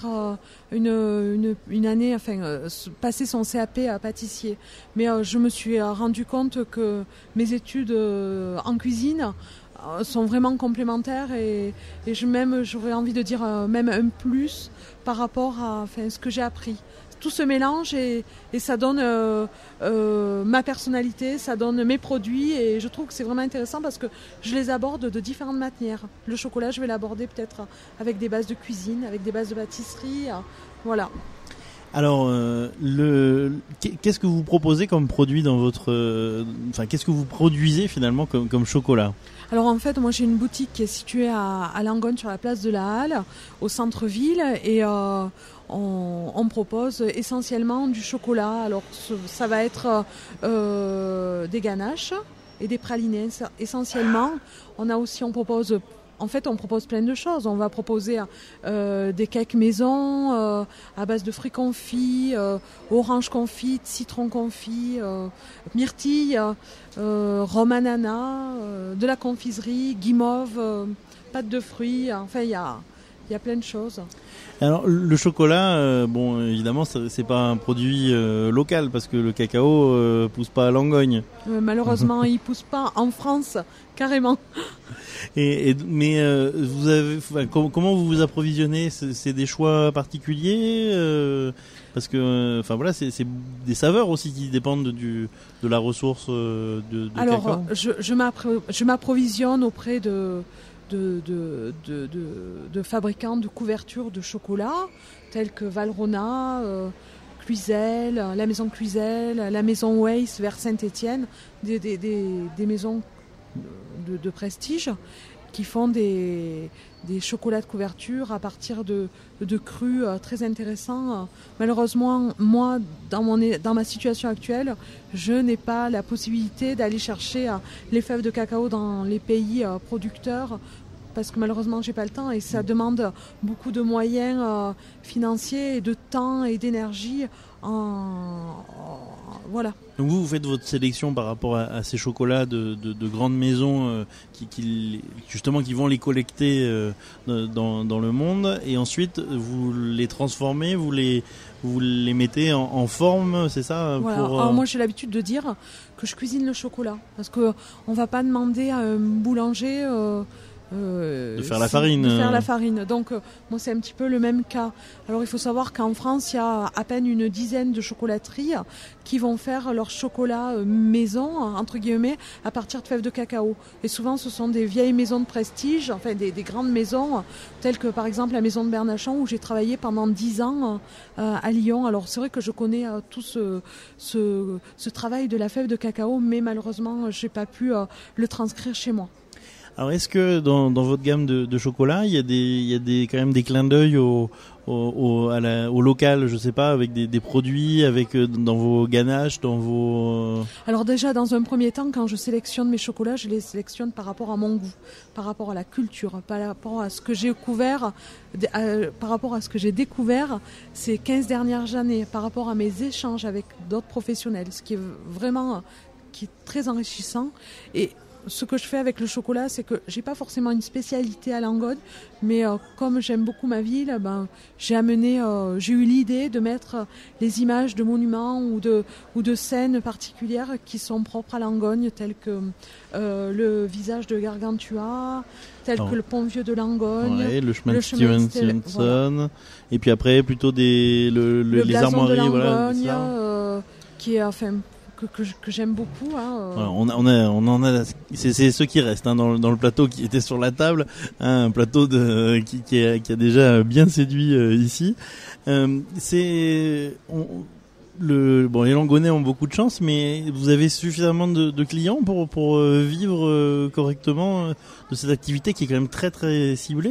une année, passer son CAP à pâtissier. Mais je me suis rendu compte que mes études en cuisine sont vraiment complémentaires et j'aurais envie de dire même un plus par rapport à ce que j'ai appris. Tout se mélange et ça donne ma personnalité, ça donne mes produits et je trouve que c'est vraiment intéressant parce que je les aborde de différentes manières. Le chocolat, je vais l'aborder peut-être avec des bases de cuisine, avec des bases de pâtisserie, voilà. Alors, qu'est-ce que vous proposez comme produit dans votre... qu'est-ce que vous produisez finalement comme chocolat? Alors en fait, moi j'ai une boutique qui est située à Langogne sur la place de la Halle, au centre-ville, et on propose essentiellement du chocolat. Alors ça va être des ganaches et des pralinés essentiellement. On propose plein de choses. On va proposer des cakes maison à base de fruits confits, oranges confites, citron confit, myrtilles, rhum ananas, de la confiserie, guimauve, pâte de fruits. Enfin, il y a plein de choses. Alors le chocolat, évidemment, c'est pas un produit local parce que le cacao pousse pas à Langogne. Malheureusement, il pousse pas en France, carrément. Mais vous avez, comment vous vous approvisionnez? C'est des choix particuliers parce que, c'est des saveurs aussi qui dépendent de la ressource de Alors, cacao. je m'approvisionne auprès de fabricants de couvertures de chocolat tels que Valrhona, Cluizel, la maison Cluizel, la maison Weiss vers Saint-Étienne, des maisons de prestige qui font des chocolats de couverture à partir de crus très intéressants. Malheureusement, moi, dans ma situation actuelle, je n'ai pas la possibilité d'aller chercher les fèves de cacao dans les pays producteurs parce que malheureusement, j'ai pas le temps et ça demande beaucoup de moyens financiers, et de temps et d'énergie. Voilà. Donc vous faites votre sélection par rapport à ces chocolats de grandes maisons qui vont les collecter dans le monde et ensuite vous les transformez, vous les mettez en forme, c'est ça? Voilà. Alors moi j'ai l'habitude de dire que je cuisine le chocolat parce que on va pas demander à un boulanger de faire la farine. Donc moi c'est un petit peu le même cas. Alors il faut savoir qu'en France il y a à peine une dizaine de chocolateries qui vont faire leur chocolat maison entre guillemets à partir de fèves de cacao. Et souvent ce sont des vieilles maisons de prestige, enfin des grandes maisons telles que par exemple la maison de Bernachon où j'ai travaillé pendant 10 ans à Lyon. Alors c'est vrai que je connais tout ce travail de la fève de cacao, mais malheureusement j'ai pas pu le transcrire chez moi. Alors est-ce que dans votre gamme de chocolat, il y a quand même des clins d'œil au local, je sais pas, avec des produits, avec dans vos ganaches, dans vos... Alors déjà, dans un premier temps, quand je sélectionne mes chocolats, je les sélectionne par rapport à mon goût, par rapport à la culture, par rapport à ce que j'ai découvert ces 15 dernières années, par rapport à mes échanges avec d'autres professionnels, ce qui est très enrichissant. Et ce que je fais avec le chocolat, c'est que j'ai pas forcément une spécialité à Langogne, mais comme j'aime beaucoup ma ville, j'ai eu l'idée de mettre les images de monuments ou de scènes particulières qui sont propres à Langogne, telles que le visage de Gargantua, que le pont vieux de Langogne, le chemin de Stevenson, voilà. Et puis après plutôt les armoiries, de Langogne, qui est que j'aime beaucoup. Voilà, on en a. C'est ceux qui restent dans le plateau qui était sur la table, un plateau qui a déjà bien séduit ici. Les Langonnais ont beaucoup de chance, mais vous avez suffisamment de clients pour vivre correctement de cette activité qui est quand même très très ciblée.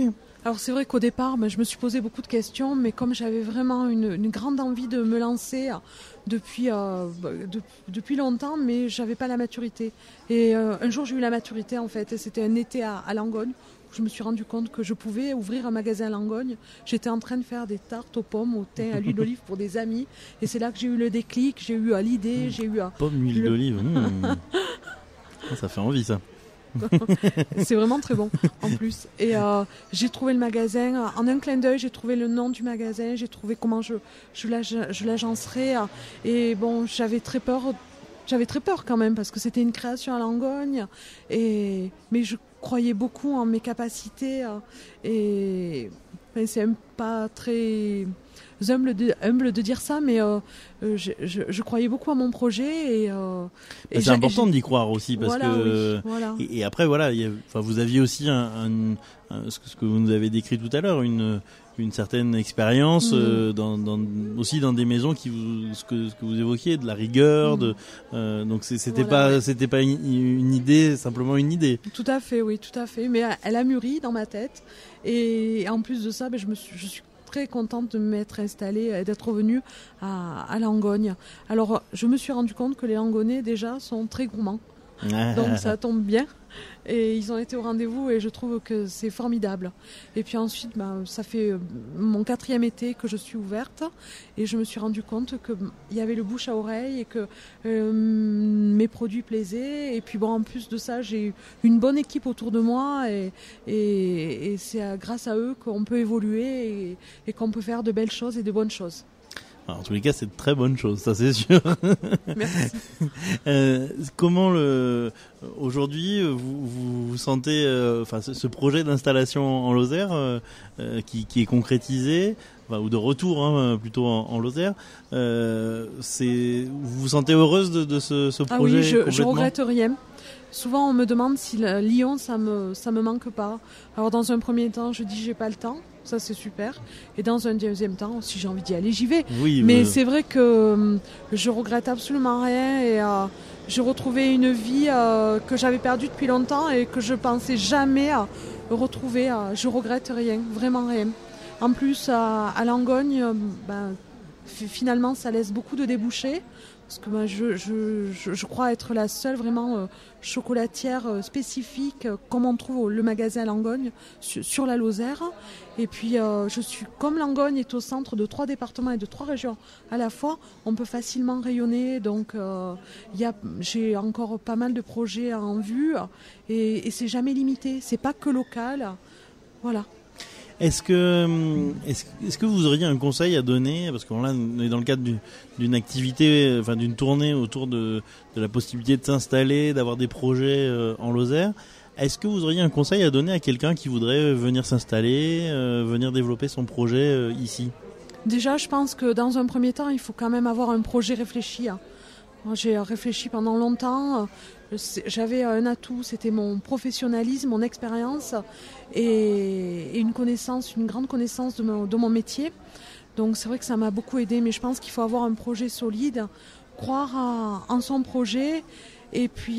Alors c'est vrai qu'au départ, je me suis posé beaucoup de questions, mais comme j'avais vraiment une grande envie de me lancer depuis longtemps, mais j'avais pas la maturité. Et un jour j'ai eu la maturité en fait, et c'était un été à Langogne. Je me suis rendu compte que je pouvais ouvrir un magasin à Langogne. J'étais en train de faire des tartes aux pommes, au thym, à l'huile d'olive pour des amis. Et c'est là que j'ai eu le déclic, j'ai eu l'idée, j'ai eu... Pommes, huile d'olive, ça fait envie ça. C'est vraiment très bon en plus. Et j'ai trouvé le magasin, en un clin d'œil, j'ai trouvé le nom du magasin, j'ai trouvé comment je l'agencerais. Et bon, j'avais très peur quand même parce que c'était une création à Langogne. Mais je croyais beaucoup en mes capacités. Et c'est pas très humble de dire ça, mais je croyais beaucoup à mon projet. Et c'est important d'y croire aussi parce voilà, que oui, voilà. Et après voilà, vous aviez aussi ce que vous nous avez décrit tout à l'heure, une certaine expérience aussi dans des maisons ce que vous évoquiez, de la rigueur, donc c'était pas une idée, simplement une idée. Tout à fait, oui, tout à fait. Mais elle a mûri dans ma tête, et en plus de ça, je suis très contente de m'être installée et d'être revenue à Langogne. Alors, je me suis rendu compte que les Langonnais déjà sont très gourmands. Donc ça tombe bien, et ils ont été au rendez-vous, et je trouve que c'est formidable. Et puis ensuite, ça fait mon 4e été que je suis ouverte, et je me suis rendu compte qu'il y avait le bouche à oreille, et que mes produits plaisaient. Et puis bon, en plus de ça, j'ai une bonne équipe autour de moi, et c'est grâce à eux qu'on peut évoluer et qu'on peut faire de belles choses et de bonnes choses. Alors, en tous les cas, c'est de très bonnes choses, ça c'est sûr. Merci. Comment aujourd'hui vous sentez ce projet d'installation en Lozère qui est concrétisé, ou de retour plutôt en Lozère, vous vous sentez heureuse de ce projet? Ah oui, je regrette rien. Souvent on me demande si Lyon ça me manque pas. Alors dans un premier temps, je dis j'ai pas le temps. Ça c'est super. Et dans un deuxième temps, si j'ai envie d'y aller, j'y vais. Oui, mais c'est vrai que je regrette absolument rien, et j'ai retrouvé une vie que j'avais perdue depuis longtemps et que je pensais jamais retrouver. Je regrette rien, vraiment rien. En plus, à Langogne, finalement, ça laisse beaucoup de débouchés. Parce que je crois être la seule vraiment chocolatière spécifique, comme on trouve le magasin à Langogne, sur la Lozère. Et puis, je suis comme Langogne est au centre de 3 départements et de 3 régions à la fois, on peut facilement rayonner. Donc, j'ai encore pas mal de projets en vue, et c'est jamais limité. C'est pas que local. Voilà. Est-ce que vous auriez un conseil à donner, parce que là on est dans le cadre d'une activité, d'une tournée autour de la possibilité de s'installer, d'avoir des projets en Lozère. Est-ce que vous auriez un conseil à donner à quelqu'un qui voudrait venir s'installer, venir développer son projet ici? Déjà, je pense que dans un premier temps, il faut quand même avoir un projet réfléchi. Moi, j'ai réfléchi pendant longtemps. J'avais un atout, c'était mon professionnalisme, mon expérience et une grande connaissance de mon métier. Donc c'est vrai que ça m'a beaucoup aidé, mais je pense qu'il faut avoir un projet solide, croire en son projet, et puis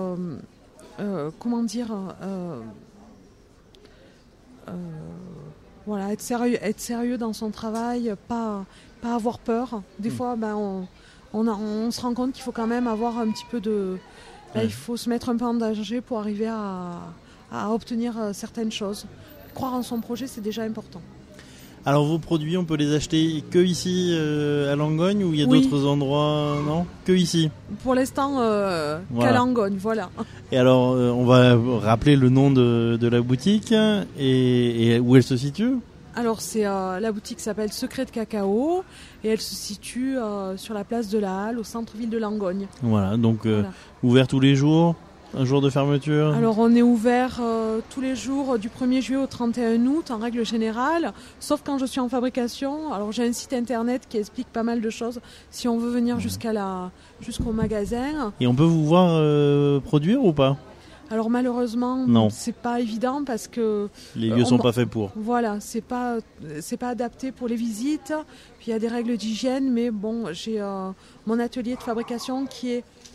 être sérieux dans son travail, pas avoir peur. Des fois, on se rend compte qu'il faut quand même avoir un petit peu de... il faut se mettre un peu en danger pour arriver à obtenir certaines choses. Croire en son projet, c'est déjà important. Alors vos produits, on peut les acheter que ici à Langogne, ou il y a d'autres endroits? Non, que ici. Pour l'instant, qu'à Langogne, voilà. Et alors, on va rappeler le nom de la boutique et où elle se situe. Alors la boutique s'appelle Secret de Cacao, et elle se situe sur la place de la Halle, au centre-ville de Langogne. Voilà, donc ouvert tous les jours, un jour de fermeture? Alors on est ouvert tous les jours du 1er juillet au 31 août en règle générale, sauf quand je suis en fabrication. Alors j'ai un site internet qui explique pas mal de choses si on veut venir jusqu'au magasin. Et on peut vous voir produire ou pas? Alors malheureusement, non. C'est pas évident parce que les lieux sont pas faits pour. Voilà, c'est pas adapté pour les visites. Puis il y a des règles d'hygiène, mais bon, j'ai mon atelier de fabrication qui est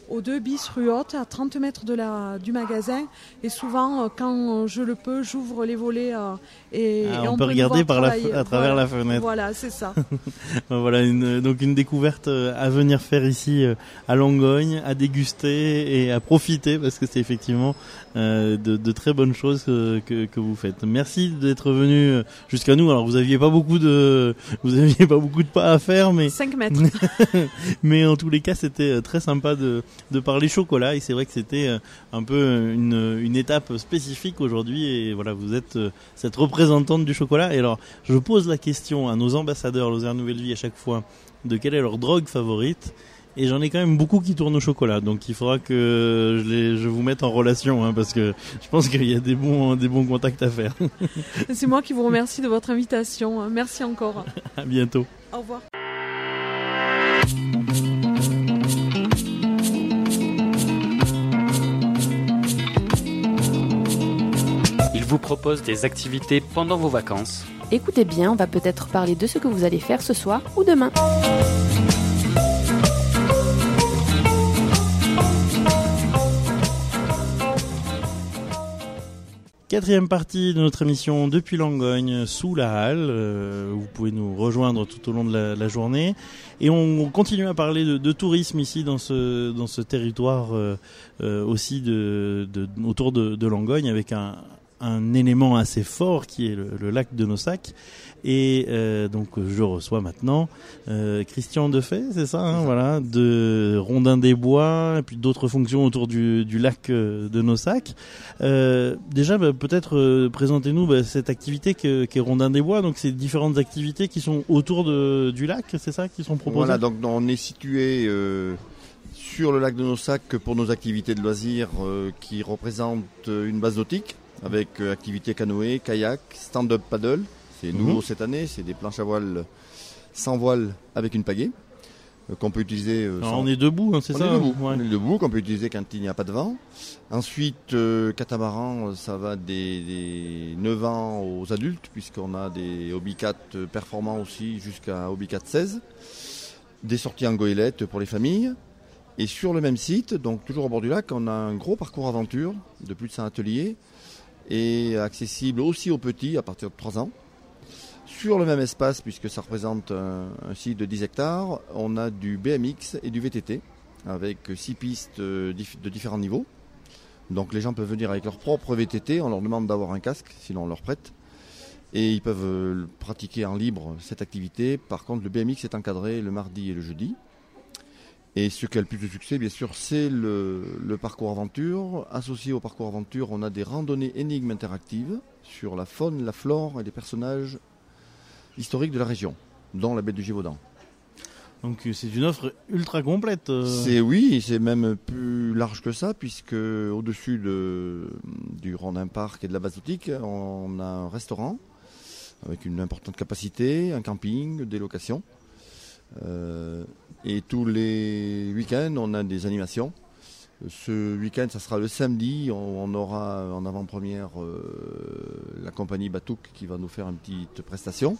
au 2 bis rue Haute, à 30 mètres du magasin. Et souvent, quand je le peux, j'ouvre les volets et on peut regarder à travers la fenêtre. Voilà, c'est ça. Voilà, donc une découverte à venir faire ici à Langogne, à déguster et à profiter, parce que c'est effectivement de très bonnes choses que vous faites. Merci d'être venu jusqu'à nous. Alors vous aviez pas beaucoup de pas à faire, mais 5 mètres. mais en tous les cas, c'était très sympa de parler chocolat, et c'est vrai que c'était un peu une étape spécifique aujourd'hui, et voilà, vous êtes cette représentante du chocolat. Et alors, je pose la question à nos ambassadeurs Lozère Nouvelle Vie à chaque fois de quelle est leur drogue favorite. Et j'en ai quand même beaucoup qui tournent au chocolat, donc il faudra que je vous mette en relation, hein, parce que je pense qu'il y a des bons contacts à faire. C'est moi qui vous remercie de votre invitation. Merci encore. À bientôt. Au revoir. Il vous propose des activités pendant vos vacances. Écoutez bien, on va peut-être parler de ce que vous allez faire ce soir ou demain. Quatrième partie de notre émission depuis Langogne, sous la halle. Vous pouvez nous rejoindre tout au long de la journée. Et on continue à parler de tourisme ici dans ce territoire aussi autour de Langogne, avec un élément assez fort qui est le lac de Nossac. Et donc je reçois maintenant Christian Defay, c'est ça, hein, voilà, de Rondins des Bois, et puis d'autres fonctions autour du lac de Nossac. Déjà, peut-être présentez-nous cette activité qu'est Rondins des Bois. Donc c'est différentes activités qui sont autour du lac, c'est ça, qui sont proposées. Voilà, donc on est situé sur le lac de Nossac pour nos activités de loisirs qui représentent une base nautique avec activités canoë, kayak, stand-up paddle. C'est nouveau cette année, c'est des planches à voile sans voile avec une pagaie qu'on peut utiliser. On est debout, hein, c'est ça, debout. Ouais. On est debout, qu'on peut utiliser quand il n'y a pas de vent. Ensuite, catamaran, ça va des 9 ans aux adultes, puisqu'on a des Hobbycat performants aussi jusqu'à Hobbycat 16. Des sorties en goélette pour les familles. Et sur le même site, donc toujours au bord du lac, on a un gros parcours aventure de plus de 100 ateliers et accessible aussi aux petits à partir de 3 ans. Sur le même espace, puisque ça représente un site de 10 hectares, on a du BMX et du VTT avec 6 pistes de différents niveaux. Donc les gens peuvent venir avec leur propre VTT, on leur demande d'avoir un casque, sinon on leur prête. Et ils peuvent pratiquer en libre cette activité. Par contre, le BMX est encadré le mardi et le jeudi. Et ce qui a le plus de succès, bien sûr, c'est le parcours aventure. Associé au parcours aventure, on a des randonnées énigmes interactives sur la faune, la flore et les personnages historiques de la région, dont la baie du Gévaudan. Donc c'est une offre ultra complète. C'est même plus large que ça, puisque au-dessus du Rondin Parc et de la base nautique, on a un restaurant avec une importante capacité, un camping, des locations. Et tous les week-ends, on a des animations. Ce week-end, ça sera le samedi. On aura en avant-première la compagnie Batouk qui va nous faire une petite prestation.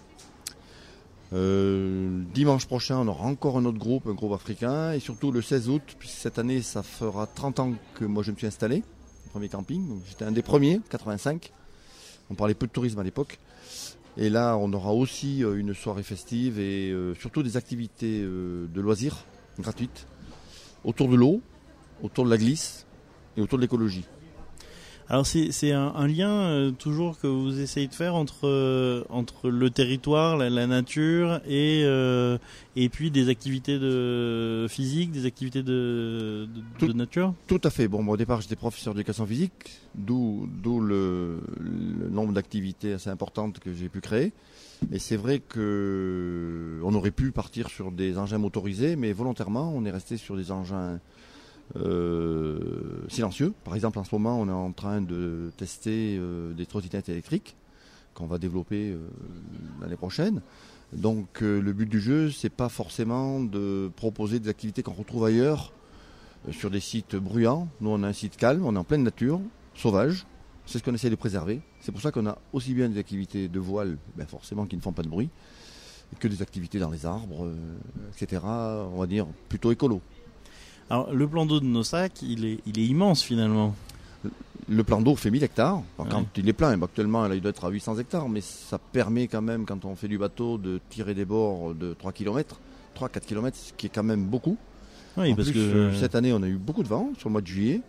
Dimanche prochain, on aura encore un autre groupe, un groupe africain. Et surtout le 16 août, puisque cette année, ça fera 30 ans que moi je me suis installé, le premier camping. Donc, j'étais un des premiers, 85. On parlait peu de tourisme à l'époque. Et là, on aura aussi une soirée festive et surtout des activités de loisirs gratuites autour de l'eau, autour de la glisse et autour de l'écologie. Alors c'est un lien toujours que vous essayez de faire entre le territoire, la nature et puis des activités physiques, des activités de nature. Tout à fait. Bon, moi, au départ, j'étais professeur d'éducation physique, d'où le nombre d'activités assez importantes que j'ai pu créer. Et c'est vrai que on aurait pu partir sur des engins motorisés, mais volontairement, on est resté sur des engins silencieux. Par exemple, en ce moment, on est en train de tester des trottinettes électriques qu'on va développer l'année prochaine. Donc le but du jeu, c'est pas forcément de proposer des activités qu'on retrouve ailleurs sur des sites bruyants. Nous, on a un site calme, on est en pleine nature, sauvage. C'est ce qu'on essaie de préserver. C'est pour ça qu'on a aussi bien des activités de voile, forcément qui ne font pas de bruit, que des activités dans les arbres, etc. On va dire plutôt écolo. Alors, le plan d'eau de Nossac, il est immense finalement. Le plan d'eau fait 1000 hectares. Ouais. Quand il est plein, actuellement là, il doit être à 800 hectares, mais ça permet quand même, quand on fait du bateau, de tirer des bords de 3 km, 3-4 km, ce qui est quand même beaucoup. Oui, En parce plus, que cette année, on a eu beaucoup de vent sur le mois de juillet.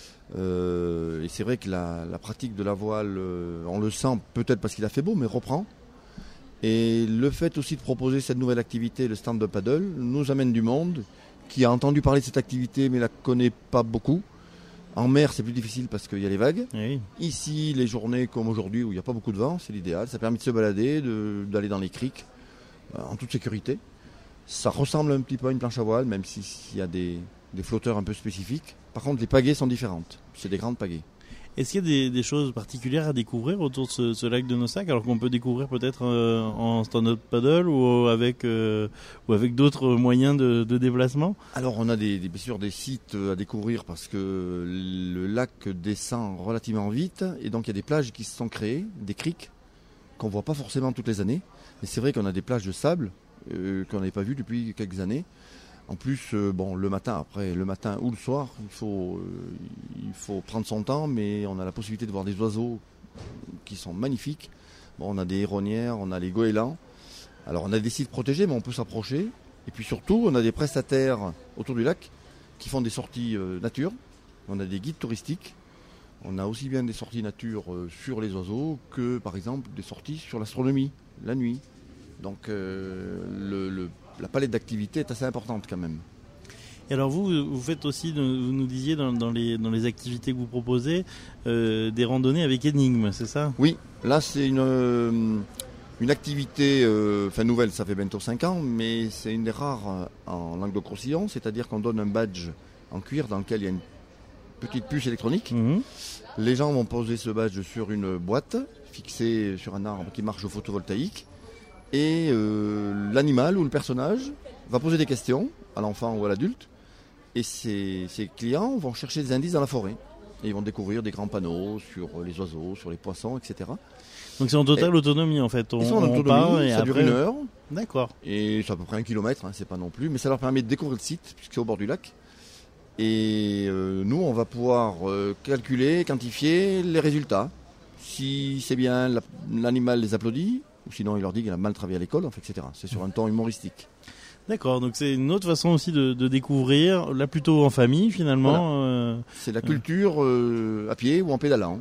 Et c'est vrai que la pratique de la voile, on le sent peut-être parce qu'il a fait beau, mais reprend. Et le fait aussi de proposer cette nouvelle activité, le stand-up paddle, nous amène du monde qui a entendu parler de cette activité mais la connaît pas beaucoup. En mer, c'est plus difficile parce qu'il y a les vagues. oui. Ici, les journées comme aujourd'hui où il n'y a pas beaucoup de vent, c'est l'idéal. Ça permet de se balader, d'aller dans les criques en toute sécurité. Ça ressemble un petit peu à une planche à voile, même s'il y a des flotteurs un peu spécifiques. Par contre, les pagaies sont différentes. C'est des grandes pagaies. Est-ce qu'il y a des choses particulières à découvrir autour de ce lac de Nossac, alors qu'on peut découvrir peut-être en stand-up paddle ou avec d'autres moyens de déplacement? Alors, on a bien sûr des sites à découvrir parce que le lac descend relativement vite. Et donc, il y a des plages qui se sont créées, des criques, qu'on ne voit pas forcément toutes les années. Mais c'est vrai qu'on a des plages de sable qu'on n'avait pas vues depuis quelques années. En plus, le matin ou le soir, il faut prendre son temps, mais on a la possibilité de voir des oiseaux qui sont magnifiques. Bon, on a des héronnières, on a les goélands. Alors, on a des sites protégés, mais on peut s'approcher. Et puis surtout, on a des prestataires autour du lac qui font des sorties nature. On a des guides touristiques. On a aussi bien des sorties nature sur les oiseaux que, par exemple, des sorties sur l'astronomie, la nuit. Donc, la palette d'activités est assez importante quand même. Et alors vous faites aussi, vous nous disiez dans les activités que vous proposez, des randonnées avec énigmes, c'est ça? Oui, là c'est une activité nouvelle, ça fait bientôt 5 ans, mais c'est une des rares en Languedoc-Roussillon, c'est-à-dire qu'on donne un badge en cuir dans lequel il y a une petite puce électronique. Mmh. Les gens vont poser ce badge sur une boîte fixée sur un arbre qui marche au photovoltaïque. Et l'animal ou le personnage va poser des questions à l'enfant ou à l'adulte. Et ces clients vont chercher des indices dans la forêt. Et ils vont découvrir des grands panneaux sur les oiseaux, sur les poissons, etc. Donc c'est en totale autonomie en fait. Ils sont en autonomie, ça dure 1 heure. D'accord. Et c'est à peu près 1 kilomètre, c'est pas non plus. Mais ça leur permet de découvrir le site, puisque c'est au bord du lac. Et nous, on va pouvoir calculer, quantifier les résultats. Si c'est bien, l'animal les applaudit. Ou sinon, il leur dit qu'il a mal travaillé à l'école, etc. C'est sur un ton humoristique. D'accord, donc c'est une autre façon aussi de découvrir, là plutôt en famille finalement. Voilà. C'est la culture à pied ou en pédalant.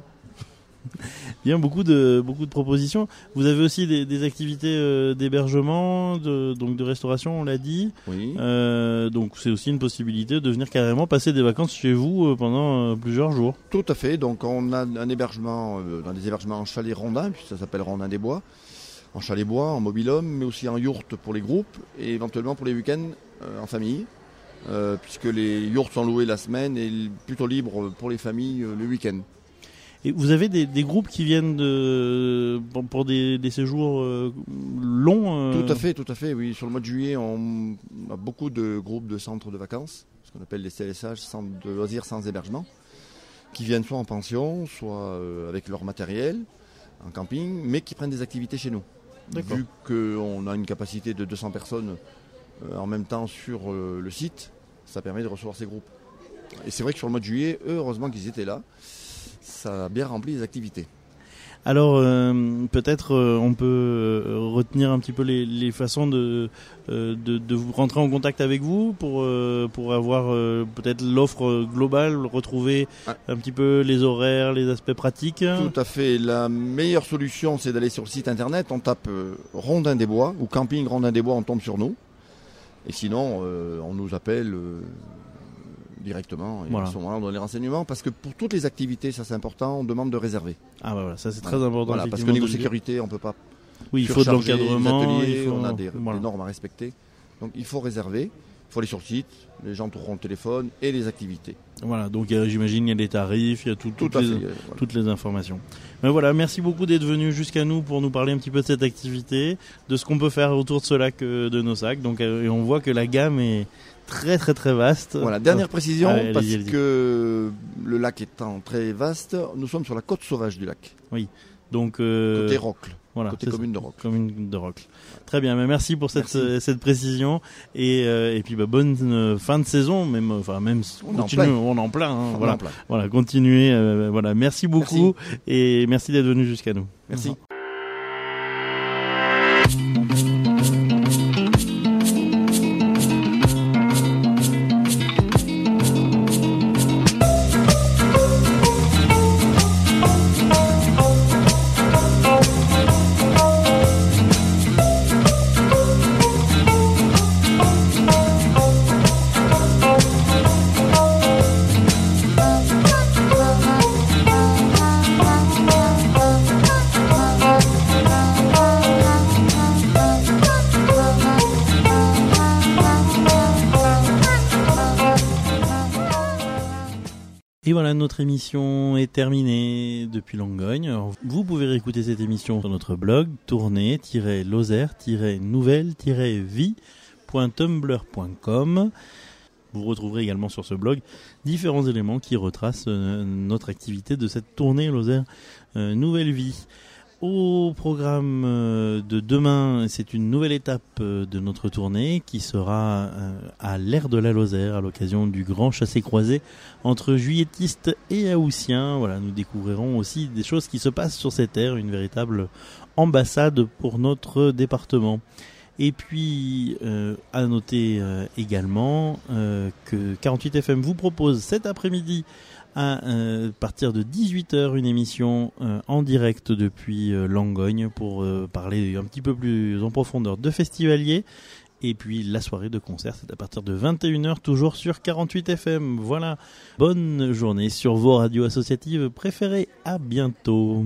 Bien, beaucoup de propositions. Vous avez aussi des activités d'hébergement, donc de restauration, on l'a dit. Oui. Donc c'est aussi une possibilité de venir carrément passer des vacances chez vous pendant plusieurs jours. Tout à fait. Donc on a un hébergement dans des hébergements en chalet rondin, puis ça s'appelle Rondin des Bois. En chalet-bois, en mobil-home, mais aussi en yourte pour les groupes et éventuellement pour les week-ends en famille, puisque les yourtes sont louées la semaine et plutôt libres pour les familles le week-end. Et vous avez des groupes qui viennent pour des séjours longs Tout à fait, oui. Sur le mois de juillet, on a beaucoup de groupes de centres de vacances, ce qu'on appelle les CLSH, centres de loisirs sans hébergement, qui viennent soit en pension, soit avec leur matériel, en camping, mais qui prennent des activités chez nous. D'accord. Vu qu'on a une capacité de 200 personnes en même temps sur le site, ça permet de recevoir ces groupes. Et c'est vrai que sur le mois de juillet, heureusement qu'ils étaient là, ça a bien rempli les activités. Alors peut-être on peut retenir un petit peu les façons de vous rentrer en contact avec vous pour avoir peut-être l'offre globale, retrouver un petit peu les horaires, les aspects pratiques. Tout à fait. La meilleure solution, c'est d'aller sur le site internet. On tape Rondin des Bois ou Camping Rondin des Bois, on tombe sur nous. Et sinon, on nous appelle directement. Et voilà. À ce moment-là, on donne les renseignements. Parce que pour toutes les activités, ça c'est important, on demande de réserver. Ah bah voilà, ça c'est très important. Voilà, parce que niveau sécurité, on ne peut pas. Oui, il faut de l'encadrement. On a des normes à respecter. Donc il faut réserver. Il faut aller sur le site, les gens trouveront le téléphone et les activités. Voilà, donc j'imagine il y a les tarifs, il y a toutes les informations. Mais voilà, merci beaucoup d'être venu jusqu'à nous pour nous parler un petit peu de cette activité, de ce qu'on peut faire autour de ce lac de Nossac. Donc et on voit que la gamme est très très très vaste. Voilà, dernière précision, parce que le lac étant très vaste, nous sommes sur la côte sauvage du lac. Oui. Donc Côté Rocle. voilà, Côté commune de Rocle. Commune de Rocle. Très bien, mais merci pour cette précision et puis bonne fin de saison, même On on est en plein. Hein, On est en plein. voilà, continuez. Voilà, merci beaucoup et merci d'être venu jusqu'à nous. Merci. Et voilà, notre émission est terminée depuis Langogne. Alors, vous pouvez réécouter cette émission sur notre blog tournée-lozère-nouvelle-vie.tumblr.com. Vous retrouverez également sur ce blog différents éléments qui retracent notre activité de cette tournée Lozère Nouvelle Vie. Au programme de demain, c'est une nouvelle étape de notre tournée qui sera à l'Aire de la Lozère à l'occasion du grand chassé-croisé entre juilletistes et haussiens. Voilà, nous découvrirons aussi des choses qui se passent sur cette aire, une véritable ambassade pour notre département. Et puis, à noter également que 48FM vous propose cet après-midi à partir de 18h une émission en direct depuis Langogne pour parler un petit peu plus en profondeur de festivaliers. Et puis la soirée de concert, c'est à partir de 21h, toujours sur 48FM. Voilà, bonne journée sur vos radios associatives préférées. À bientôt.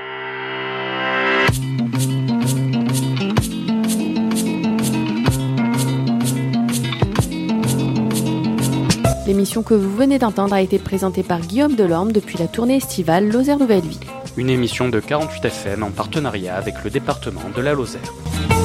L'émission que vous venez d'entendre a été présentée par Guillaume Delorme depuis la tournée estivale Lozère Nouvelle Vie. Une émission de 48FM en partenariat avec le département de la Lozère.